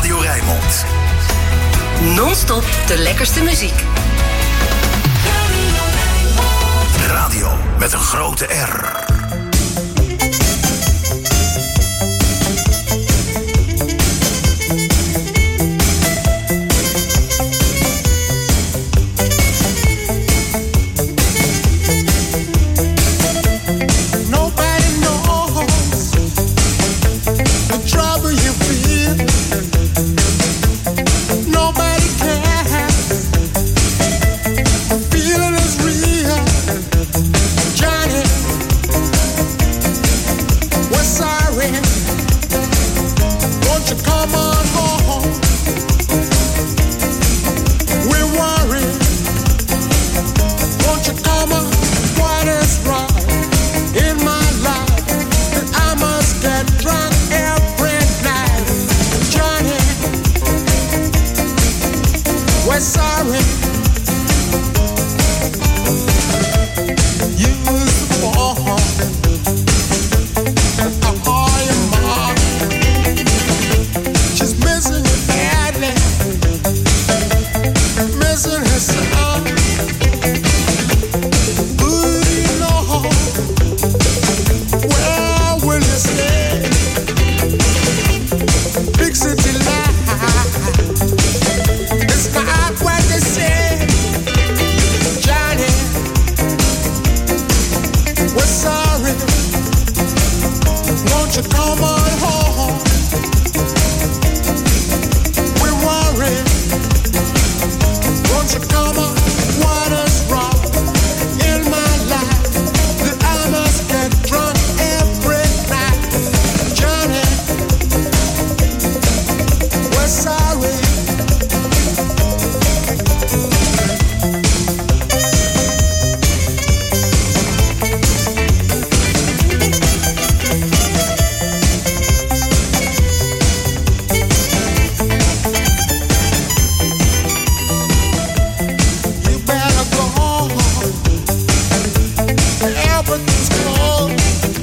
Radio Rijnmond. Non-stop de lekkerste muziek. Radio met een grote R.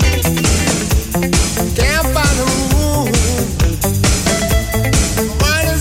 Can't find a room. Might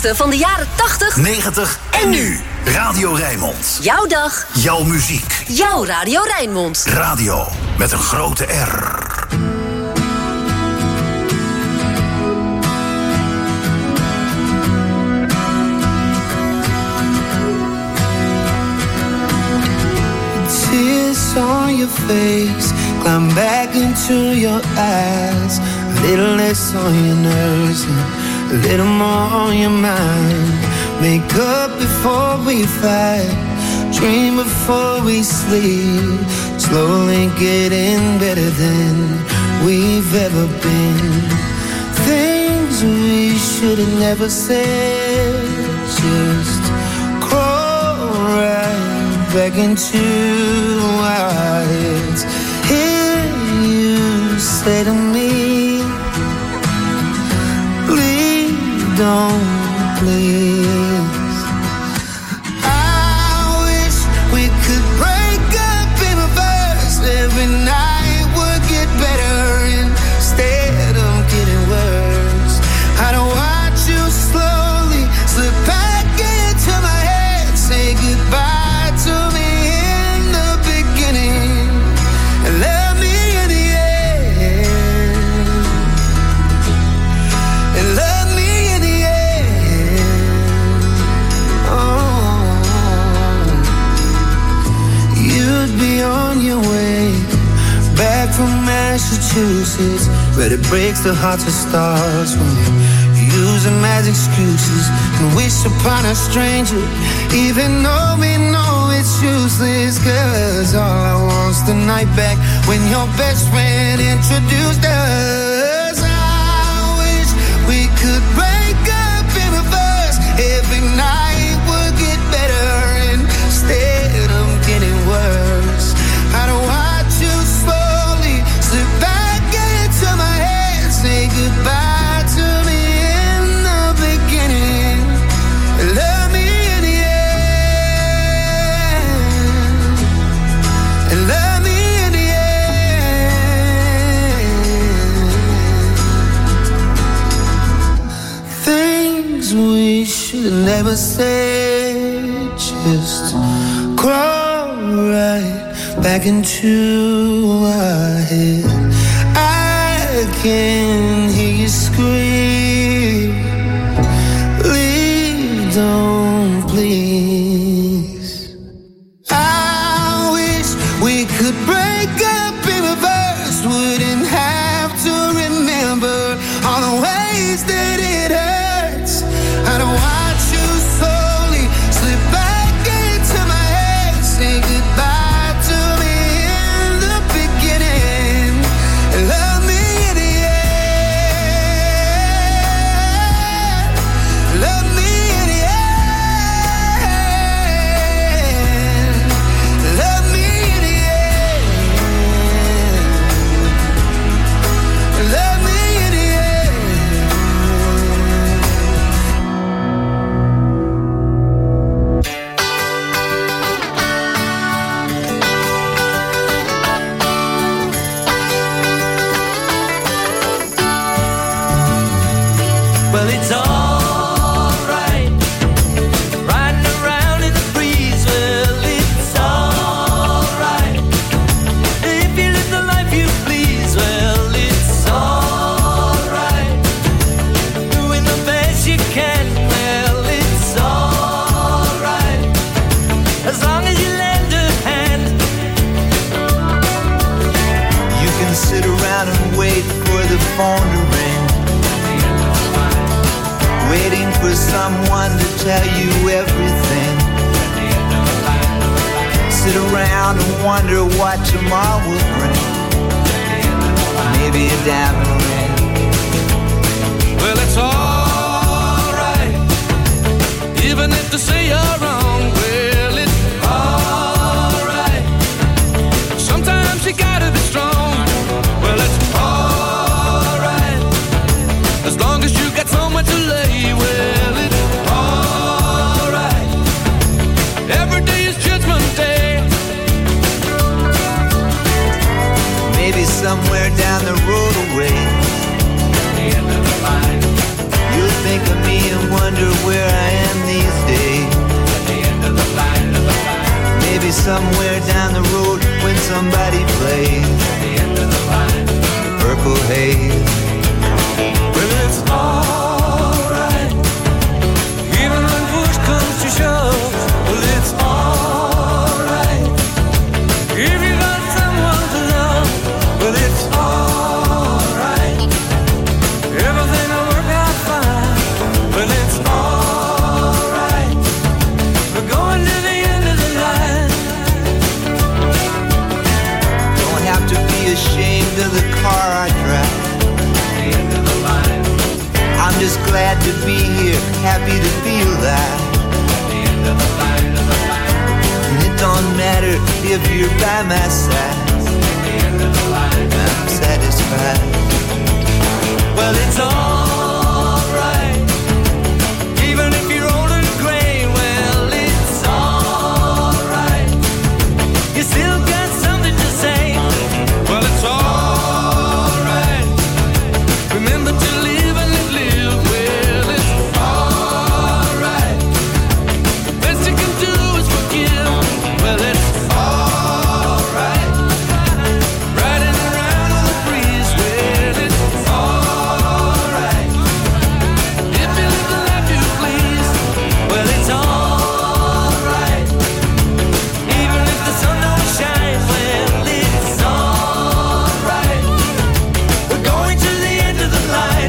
lekkerste van de jaren 80, 90 en nu. Radio Rijnmond. Jouw dag. Jouw muziek. Jouw Radio Rijnmond. Radio met een grote R. Tears on your face, climb back into your eyes. A little less on your nerves and a little more on your mind. Make up before we fight, dream before we sleep. Slowly getting better than we've ever been. Things we should have never said, just crawl right back into our heads. Hear you say to me, please don't, please. I wish we could break up in reverse. Every night would get better instead of getting worse. I don't watch you slowly slip back into my head. Say goodbye to me in the beginning and love me in the end. And love me in the end. Oh, you'd be on your way back from Massachusetts, but it breaks the hearts of stars when you use them as excuses and wish upon a stranger, even though we know it's useless. Cause all I want's the night back when your best friend introduced us. I wish we could break up in reverse. Every night would get better instead of getting worse. I don't watch you slowly slip back into my head. Say goodbye to me in the beginning. Love me in the end. And love me in the end. Things we should never say, just crawl right back into our head. I can hear you scream, please don't, please. I wish we could break up in reverse. Wouldn't have to remember all the ways that it hurts. I don't watch you slowly slip back into my head. Say goodbye to me in the beginning and love me in the end. Love me in the end. Love me in the end. Love me in the end. Well, it's alright, riding around in the breeze. Well, it's alright, if you live the life you please. Well, it's alright, doing the best you can. Well, it's alright, as long as you lend a hand. You can sit around and wait for the phone to ring, waiting for someone to tell you everything. Sit around and wonder what tomorrow will bring. Maybe a diamond ring. Well, it's alright, even if they say you're wrong. Well, it's alright, sometimes you gotta be strong. Well, it's alright, as long as you got someone to lay. Well, it's alright, every day is Judgment Day. Maybe somewhere down the road away, The end of the line. you'll think of me and wonder where somewhere down the road when somebody plays the end of the line, the purple haze. Well, it's alright, even when push comes to shove. Well, it's alright, if you got someone to love. Well, it's alright, everything will work out fine. Well, it's alright, we're going to the end of the line. Don't have to be ashamed of the car I drive. The end of the line. I'm just glad to be here, happy to feel that. The end of the line, of the line. And it don't matter if you're by my side. The end of the line. I'm satisfied. Well, it's alright, even if you're old and gray. Well, it's alright, you still got something to say. Well, it's alright, remember to live and let live. Well, it's alright, the best you can do is forgive. Well, it's alright, riding around on the breeze. Well, it's alright, if you live the life you please. Well, it's alright, even if the sun don't shine. Well, it's alright, we're going to the end of the line.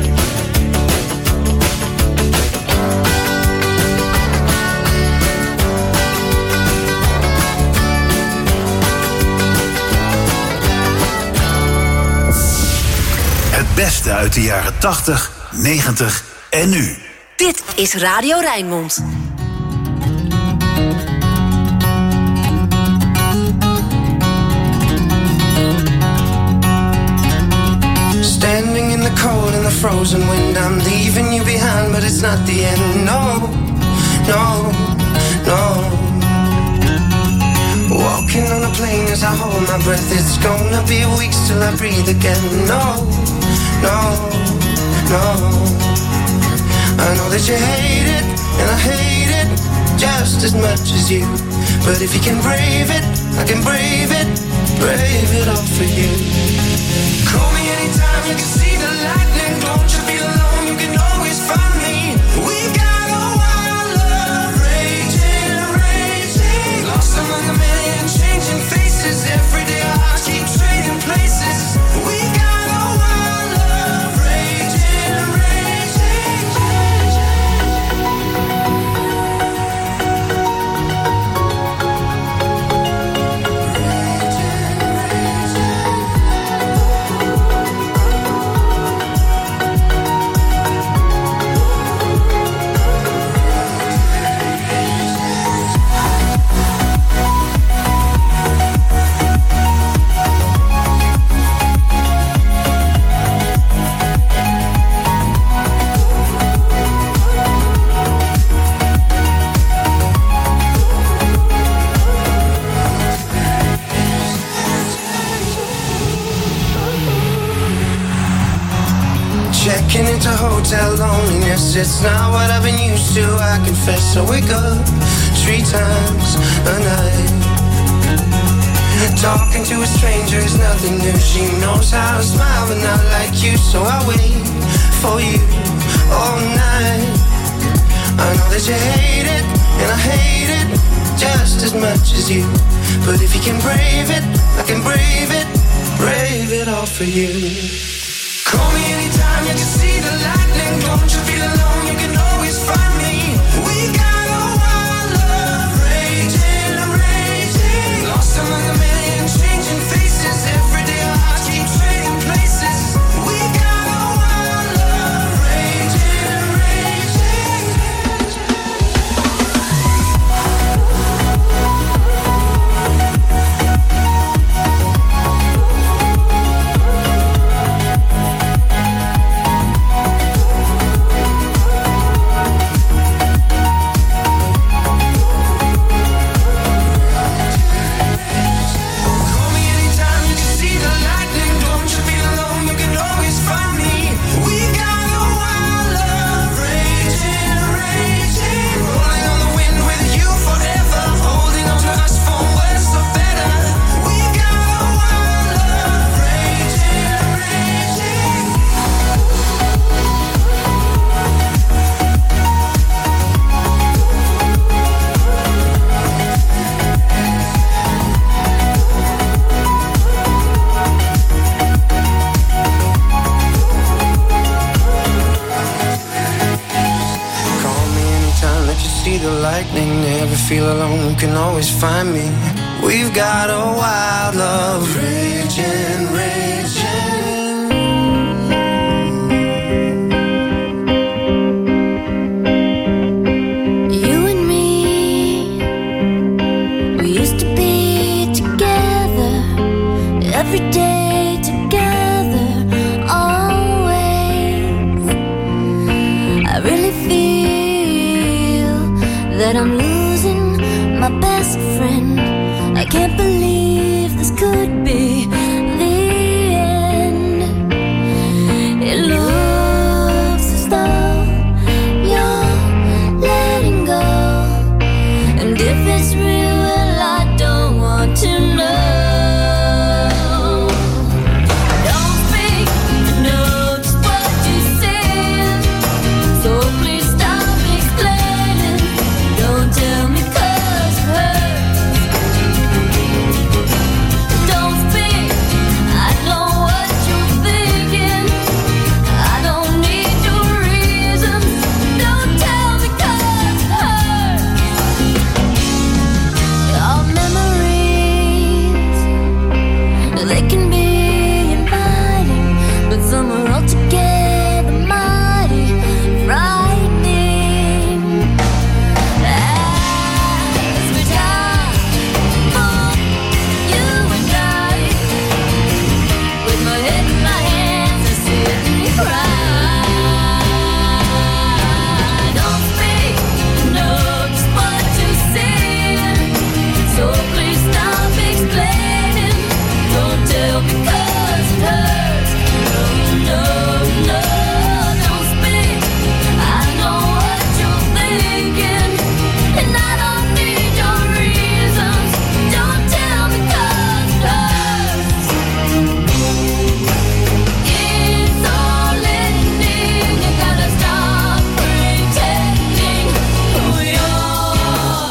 Het beste uit de jaren 80, 90 en nu. Dit is Radio Rijnmond. Standing in the cold and the frozen wind, I'm leaving you behind, but it's not the end. No, no, no. Walking on a plane as I hold my breath, it's gonna be weeks till I breathe again. No, no, no. I know that you hate it, and I hate it just as much as you. But if you can brave it, I can brave it all for you. Call me anytime you can see the lightning. Don't you feel alone, you can always find me. We got a wild love raging, raging. Lost among a million changing faces. Every day our hearts keep trading places. We got a wild love raging, raging, checking into hotel loneliness. It's not what I've been used to, I confess. I wake up 3 times a night. Talking to a stranger is nothing new. She knows how to smile but not like you. So I wait for you all night. I know that you hate it, and I hate it just as much as you. But if you can brave it, I can brave it all for you. Call me anytime you can see the lightning. Don't you feel alone, you can always find me. We got a wild love raging, raging. Lost among a million changing faces. Every day our hearts keep trading places. We got a wild love raging, raging. lightning, never feel alone, you can always find me. We've got a wild love, raging, raging. You and me, we used to be together every day, together always. I really feel that I'm losing my best friend. I can't believe this could be the end. It looks as though you're letting go, and if it's real, well, I don't want to know. Don't speak, I know just what you said, so please stop explaining. Don't tell me 'cause it hurts. Don't speak, I know what you're thinking. I don't need your reasons. Don't tell me 'cause it hurts. Our memories, they can be inviting, but some are altogether mighty frightening. As we die for you and I, with my head in my hands, I sit and cry. Don't speak, know just what you said, so please stop explaining. Don't tell me 'cause it hurts. No, no, don't speak. I know what you're thinking, and I don't need your reasons. Don't tell me 'cause it hurts. It's all ending. You gotta stop pretending who you are.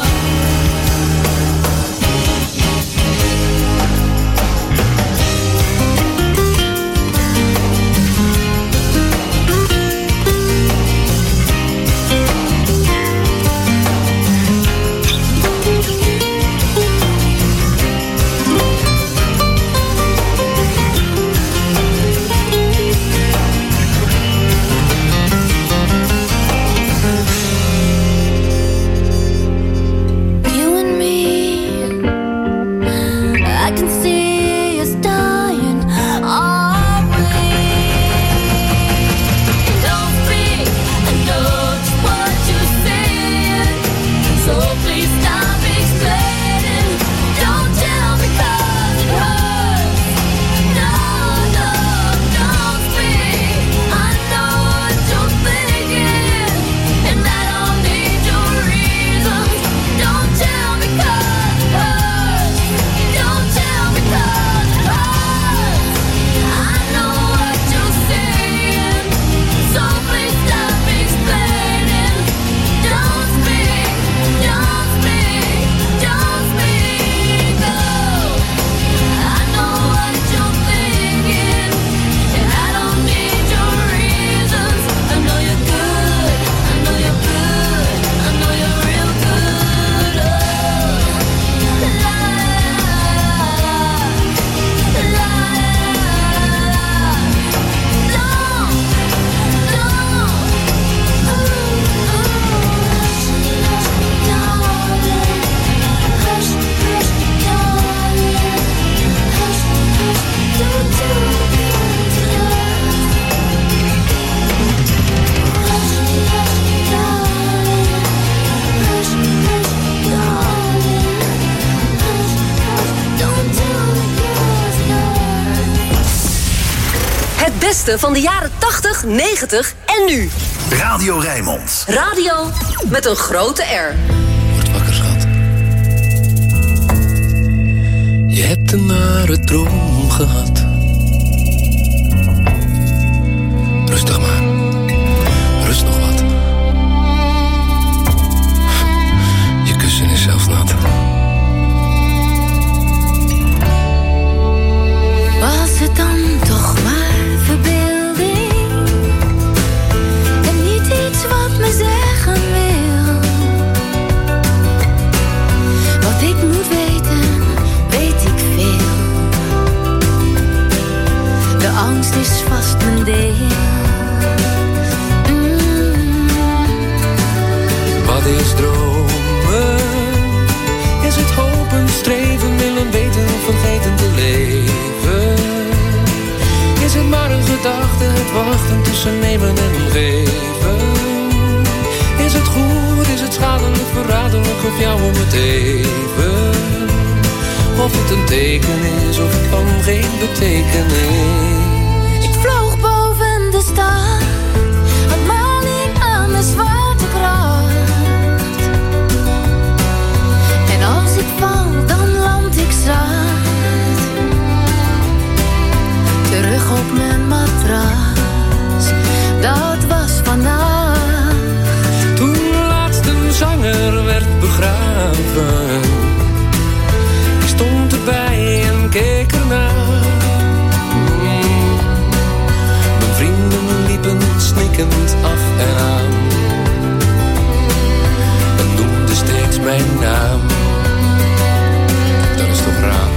You and me, I can see us dying, aren't we? Don't speak, I know just what you said, so please stop explaining. Don't tell me 'cause it hurts. No, no, don't speak. I know what you're thinking, and I don't need your reasons. Don't tell me 'cause it hurts. Don't tell me 'cause it hurts. I know what you're saying, so please stop explaining. Don't speak, don't speak, don't speak. Oh, I know what you're thinking, and I don't need your reasons. I know you're good, I know you're good, I know you're real good. Oh, la la la. Het beste van de jaren 80, 90 en nu. Radio Rijnmond. Radio met een grote R. Word wakker, schat. Je hebt een nare droom gehad. Rustig maar. Rust nog wat. Je kussen is zelfs nat. Was het dan toch maar verbeelding en niet iets wat me zeggen wil? betekenis of van geen betekenis. Ik vloog boven de stad, had maling aan de zwarte kracht. En als ik val, dan land ik zacht. Terug op mijn matras, dat was vannacht. Toen laatst een zanger werd begraven, ik stond erbij en keek ernaar. Mijn vrienden liepen snikkend af en aan en noemden steeds mijn naam. Dat is toch raar?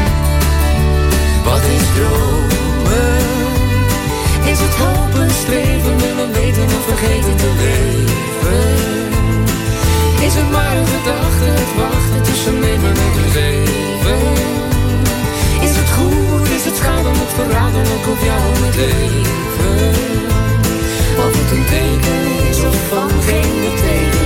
Wat is dromen? Is het hopen, streven, willen weten of vergeten te leven? Is het maar een gedachte, het wachten tussen nemen en geven? Is het goed, is het schadelijk, verraderlijk of jou om het leven? Of het een teken is of van geen betekenis?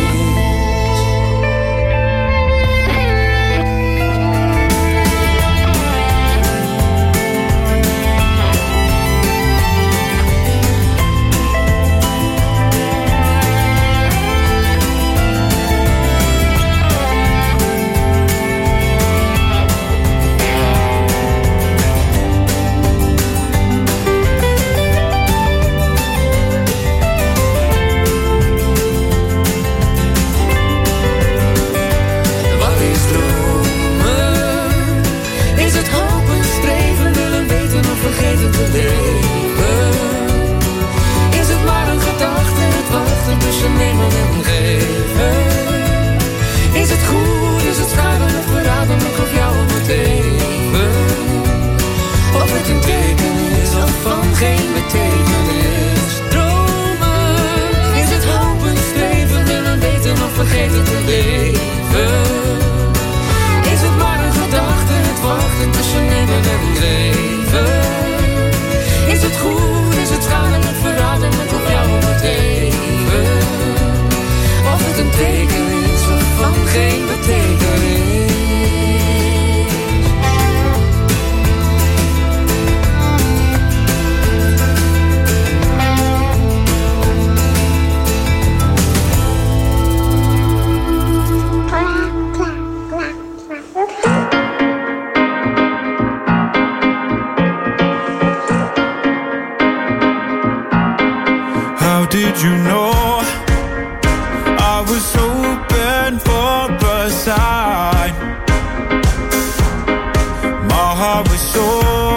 Vergeten te leven. Is het maar een gedachte, het wachten tussen nemen en geven? Is het goed, is het schadelijk, verraderlijk of jou om het even? Of het een teken is of van geen betekenis? Dromen, is het hopen, streven, willen weten of vergeten te leven? Is het maar een gedachte, het wachten tussen nemen en geven? Is het goed, is het schadelijk, verraderlijk of jou om het even? Of het een teken is of van geen betekenis? Did you know I was open for a sign? My heart was so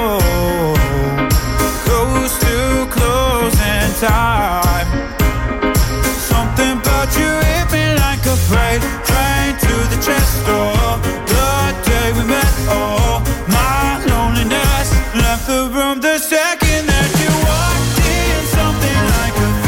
close to closing time. Something about you hit me like a freight train to the chest door. The day we met, oh, my loneliness left the room the second that you walked in. Something like a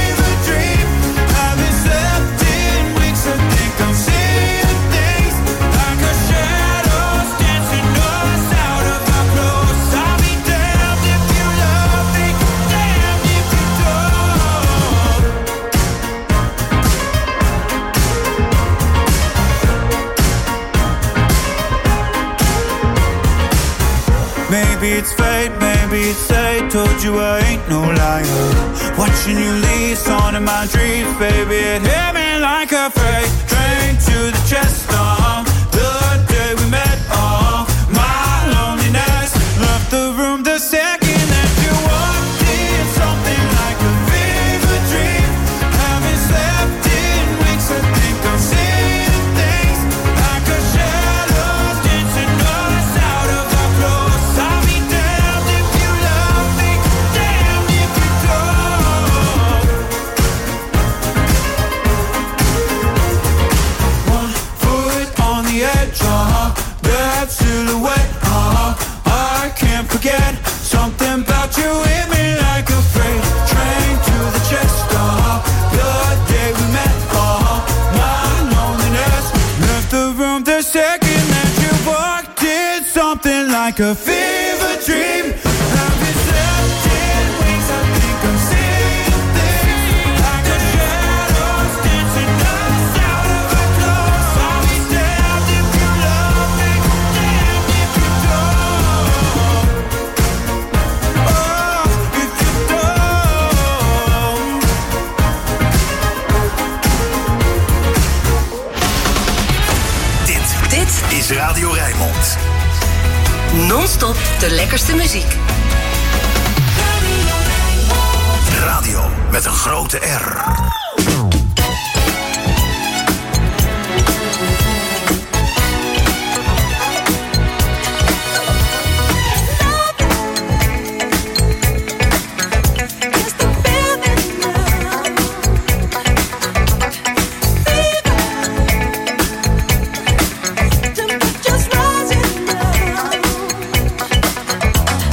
maybe it's fate, maybe it's fate. Told you I ain't no liar. Watching you leave, on in my dreams, baby. It hit me like a freight train to the chest. The day we met, oh, my loneliness left the room the second that you walked in. Something like a fever dream. Haven't slept in weeks. I think I'm seeing things like a shadow dancing us out of our clothes. I'll be damned if you love me, damned if you don't. One foot on the edge, that silhouette, I can't forget. Something about you hit me like a freight train to the chest, the day we met, my loneliness left the room the second that you walked in. Something like a fever dream. Have you slept in weeks? I think I'm seeing things like a shadow dancing us out of our clothes. I'll be damned if you love me, damned if Radio Rijnmond. Non-stop de lekkerste muziek. Radio met een grote R.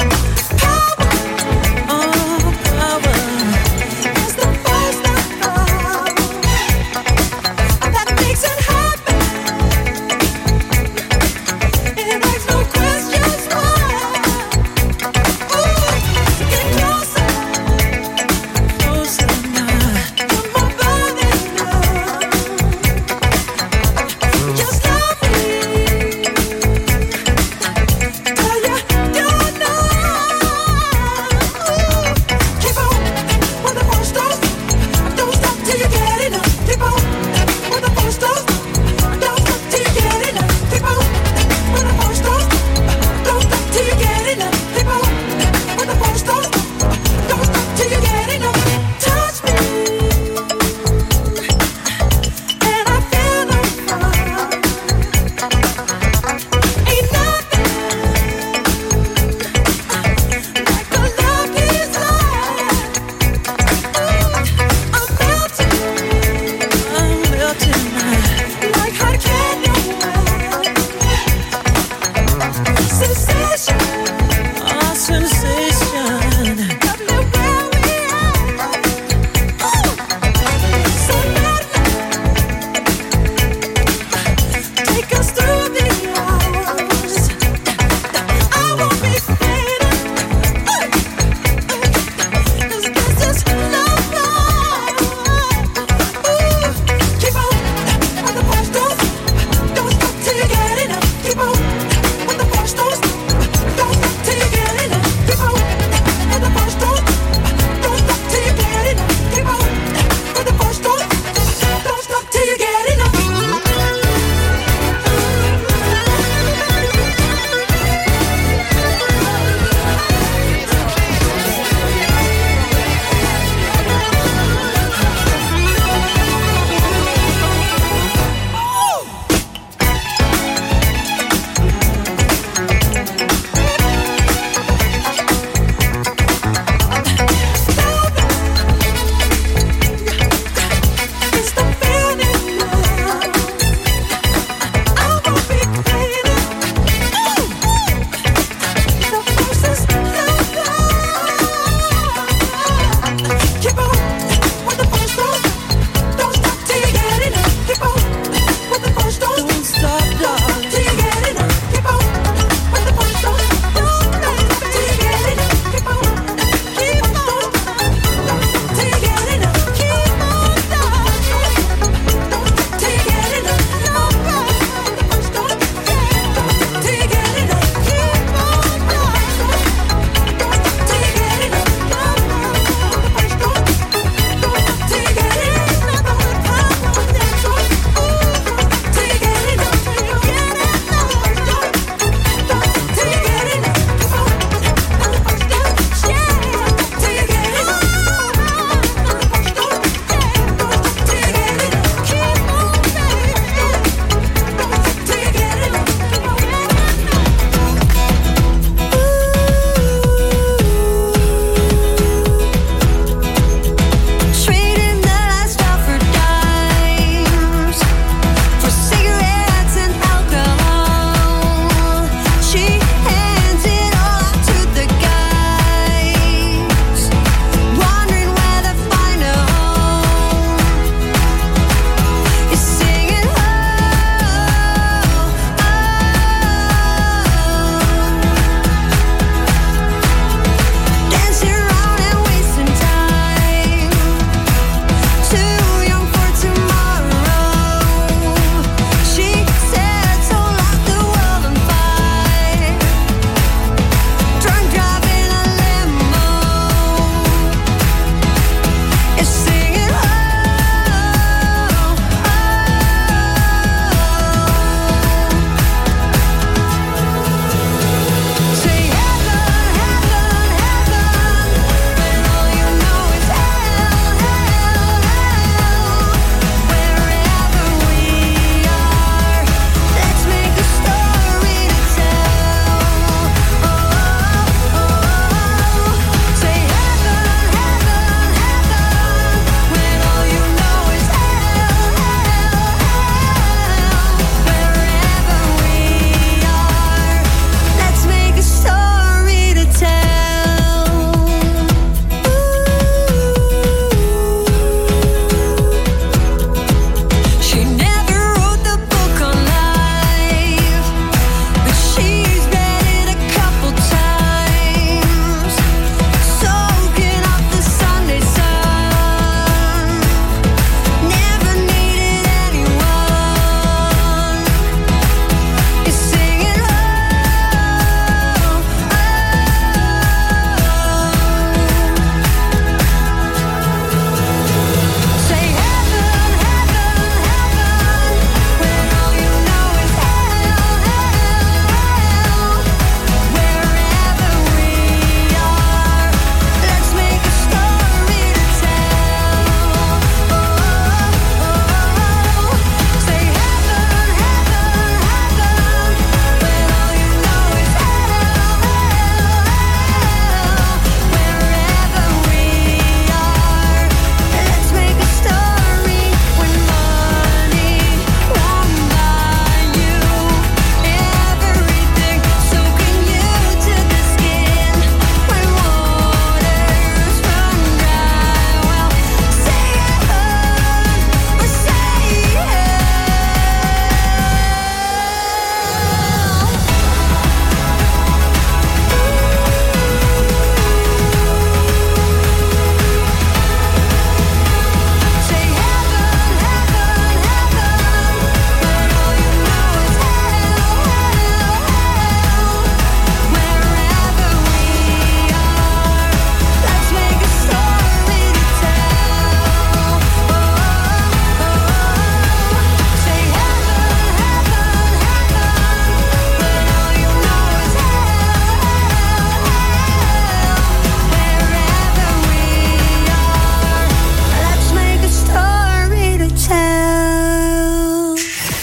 Power is the first of all.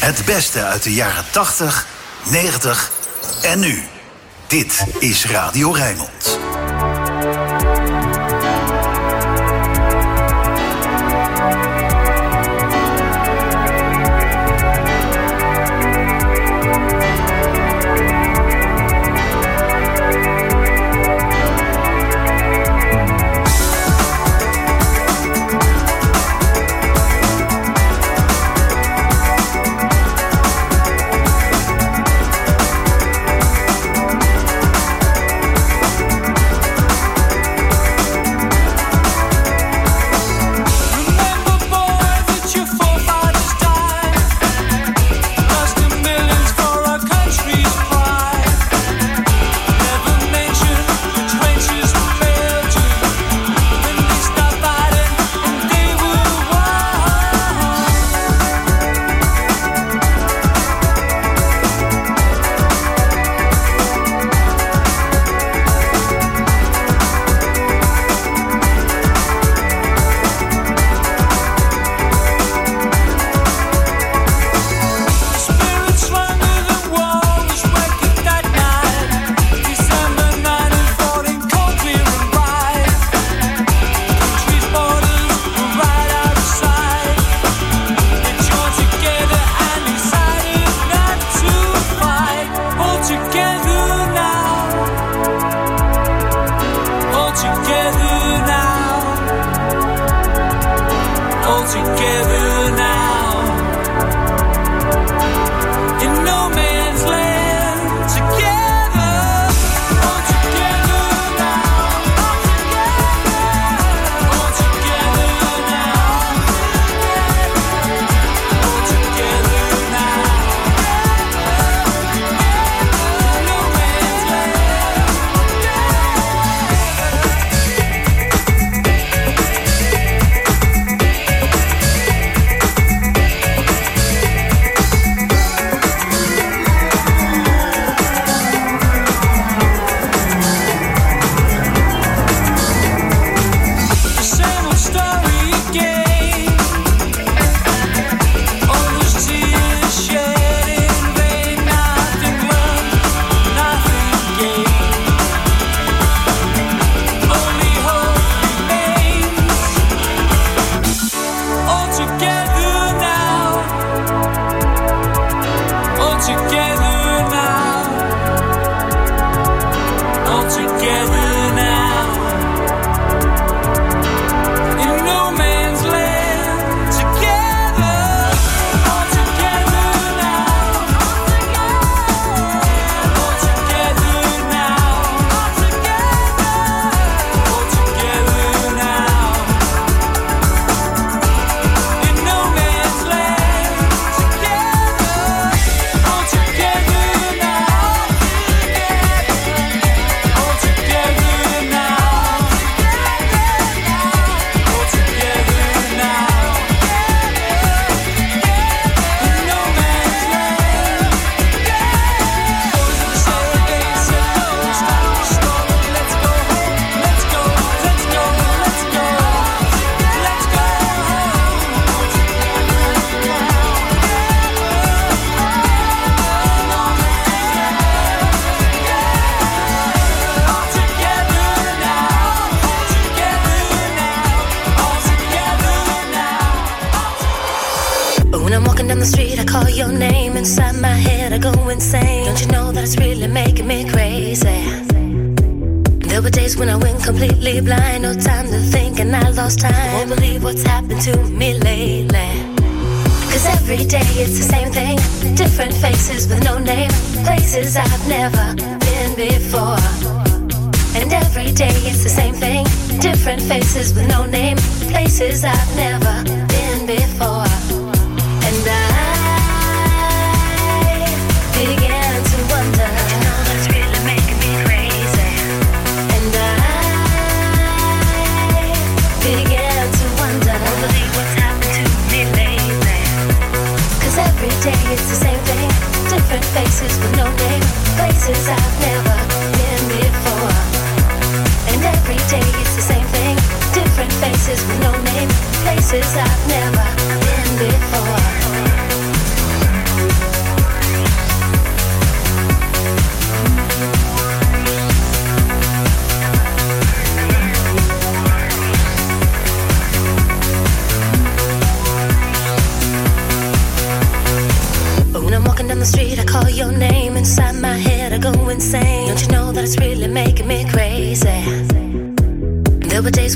Het beste uit de jaren 80, 90 en nu. Dit is Radio Rijnmond. Places I've never been before.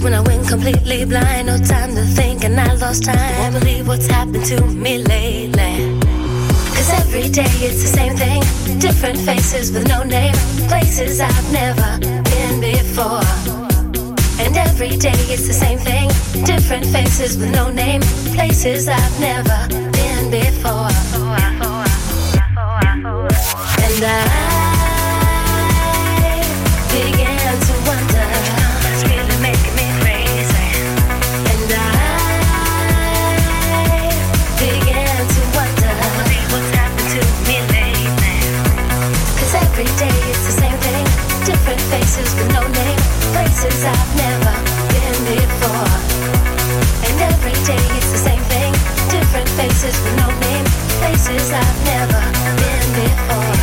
when I went completely blind. No time to think and I lost time. Won't believe what's happened to me lately. Cause every day it's the same thing. Different faces with no name. Places I've never been before. And every day it's the same thing. Different faces with no name. Places I've never been before. And I began to wonder what's really making me crazy. And I began to wonder what's happened to me lately. Cause every day it's the same thing. Different faces with no name. Places I've never been before. And every day it's the same thing. Different faces with no name. Places I've never been before.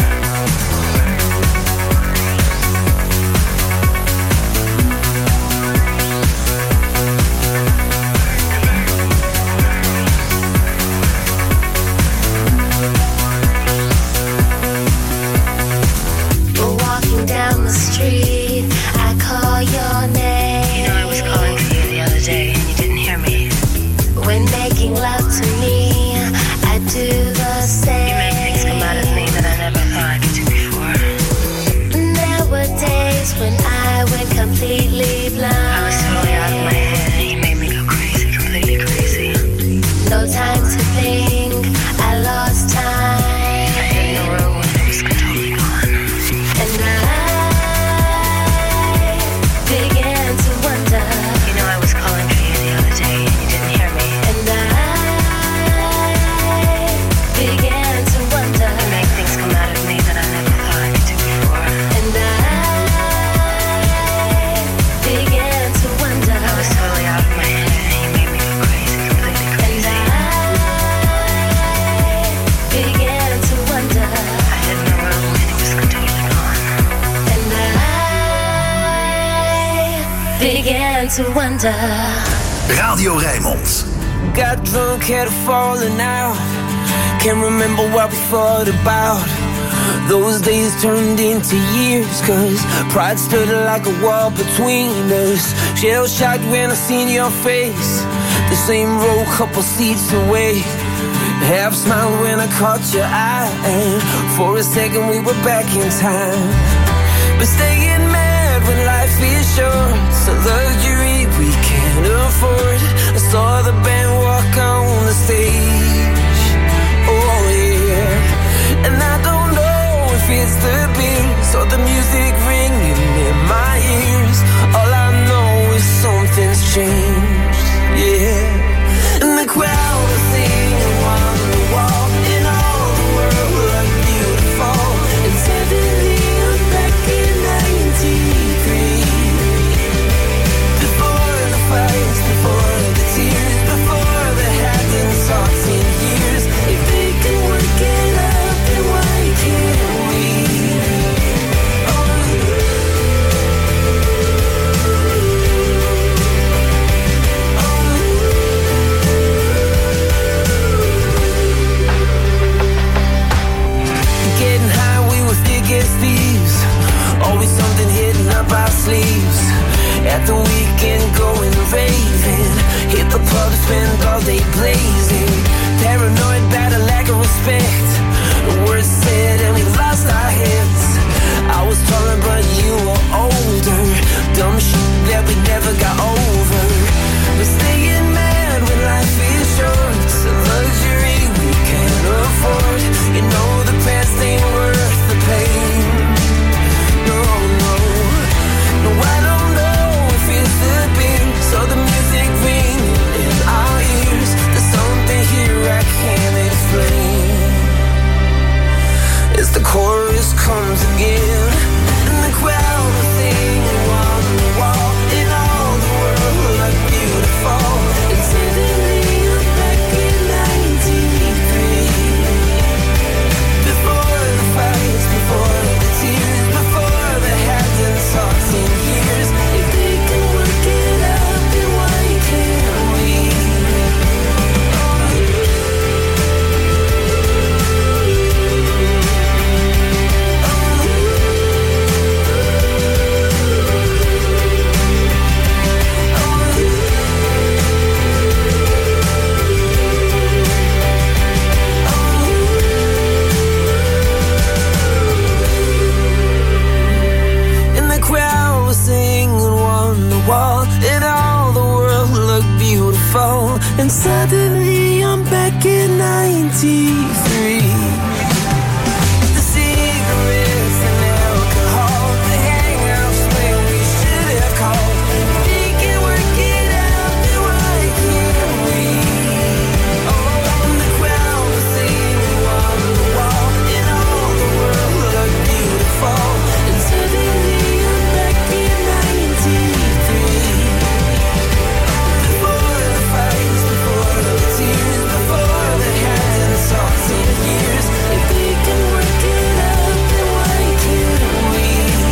Walking down the street, I call your name. You know I was calling for you the other day and you didn't hear me. When making love to me, I do the same. You make things come out of me that I never thought I could do before. There were days when I went completely blind. I was totally out of my head and you made me go crazy, completely crazy. No time to think, I lost time. I hit the road when it was totally gone. And I began to wonder. You know I was calling for you the other day and you didn't hear me. And I began to wonder. You make things come out of me that I never thought I could do before. And I began to wonder. I was totally out of my head and you made me go crazy, completely crazy. And I began to wonder. I hit the road when it was totally gone. And I began to wonder. Radio Rijnmond. Got drunk, had a falling out. Can't remember what we fought about. Those days turned into years, cause pride stood like a wall between us. Shell-shocked when I seen your face, the same row couple seats away. Half smiled when I caught your eye, and for a second we were back in time. But staying mad when life is short's a luxury we can't afford. I saw the band walk on the stage, oh yeah. And I don't know if it's the beats or the music ringing in my ears. All I know is something's changed, yeah. And the crowd was singing on the wall, and all the world looked beautiful. And suddenly I'm back in 93. Before the fights, before the tears, before the hadn't talked in years. If they can work it out, then why can't we? Getting high, we were thick as thieves. Always something hidden up our sleeves. At the weekend, going raving. Hit the pub, spend all day blazing. Paranoid about a lack of respect. The words said and we lost our heads. I was taller but you were older. Dumb shit that we never got over. But staying mad when life is short, it's a luxury we can't afford. You know the past ain't worth the pain. No, no, no, I don't know if it's the beats or the music ringing in our ears. There's something here I can't explain. As the chorus comes again, and the crowd is singing on the wall, and all the world looked and suddenly I'm back in 93. The cigarettes and alcohol, the hangouts where we should have called. We can work it out, then why can't we? Oh, and the crowd was singing on the wall, and all the world looked beautiful. And suddenly I'm back in 93. Before the fights, before the tears, before the hands and the songs in years. If we can work it out, then why can't we?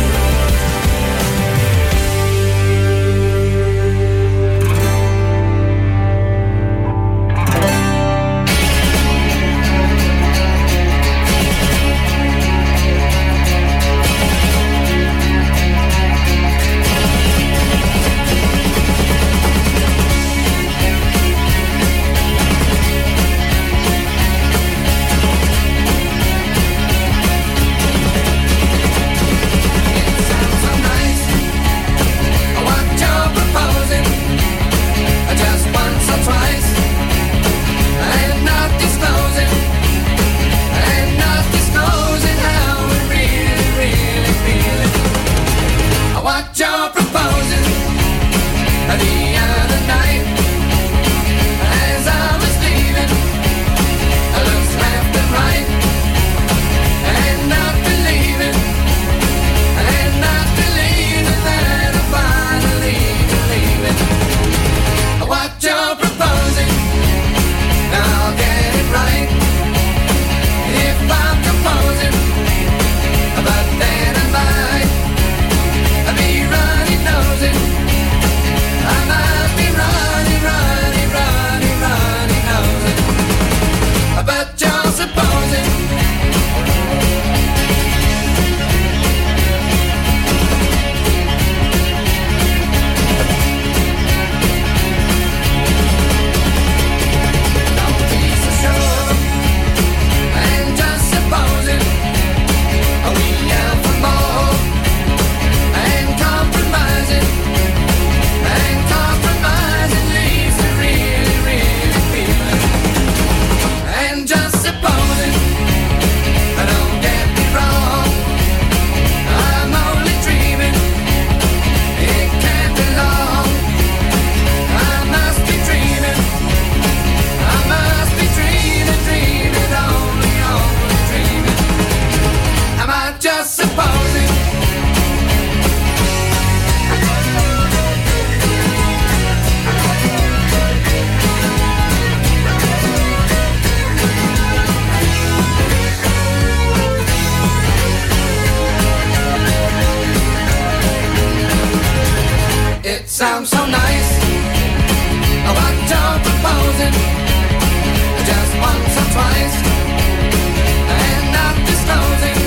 Sounds so nice. What you're proposing, just once or twice, and not disclosing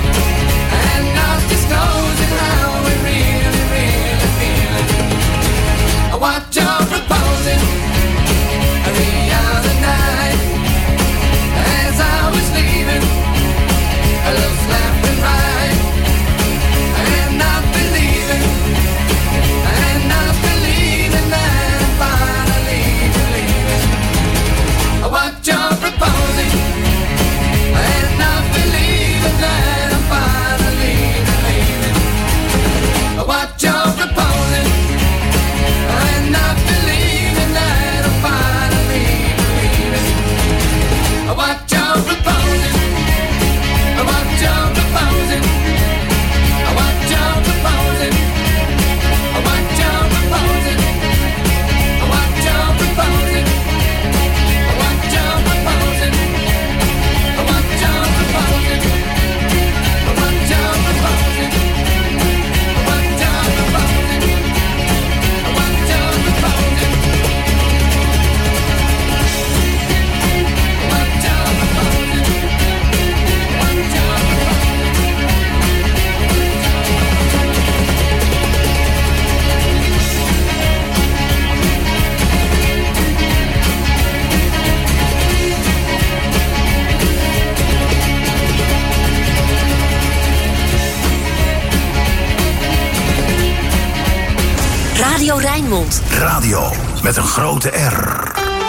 how we really, really feel it. What you're proposing, the other night, as I was leaving, I looked left and right, and not believing. That I'm finally believing what you're proposing, and not believing that I'm finally believing what you're proposing, and not believing that I'm finally believing what you're proposing, what you're proposing, what you're proposing. What you're proposing, what you're proposing, what you're proposing, what you're proposing, what you're proposing, what you're proposing, what you're proposing, what you're Radio Rijnmond. Radio met een grote R.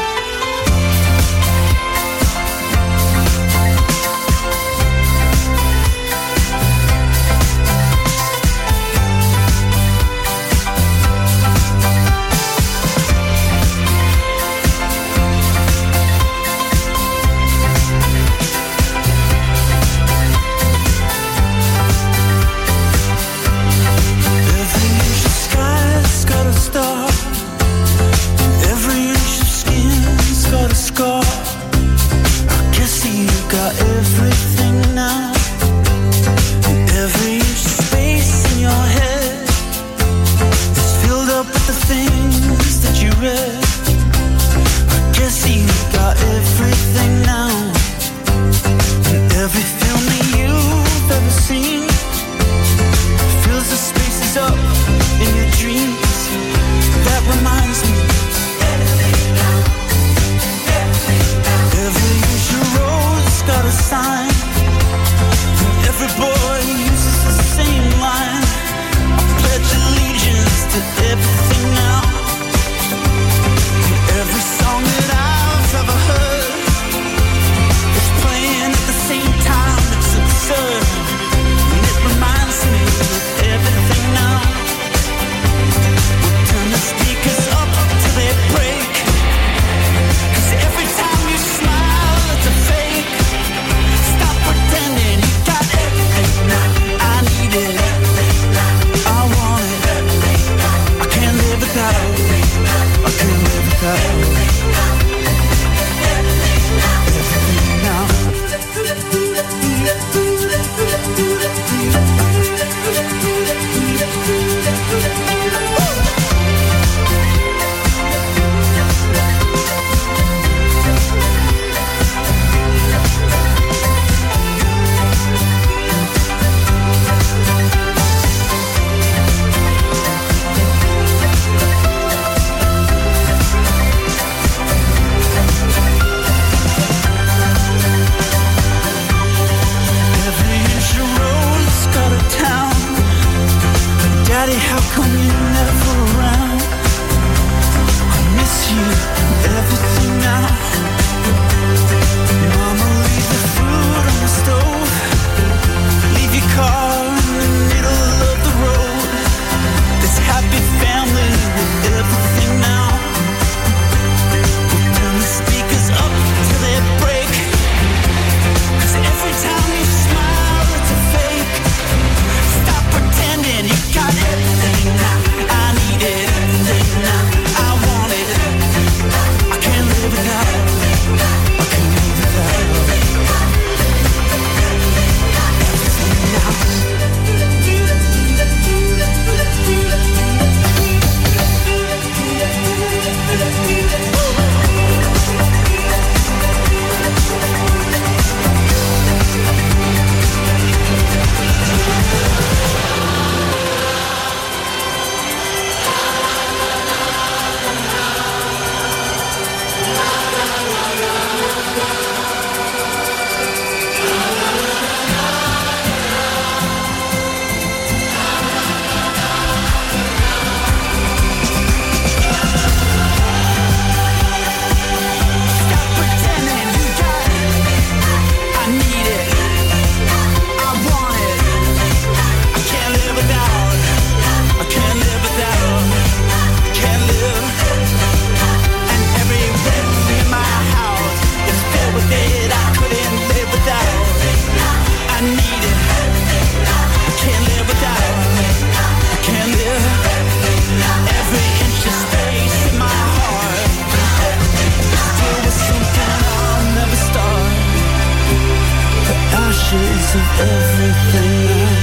piece of everything now.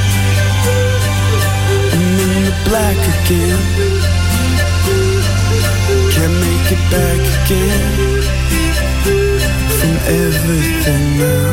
And then the black again. Can't make it back again from everything now.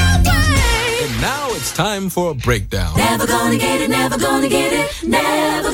Time for a breakdown. Never gonna get it, never gonna get it, never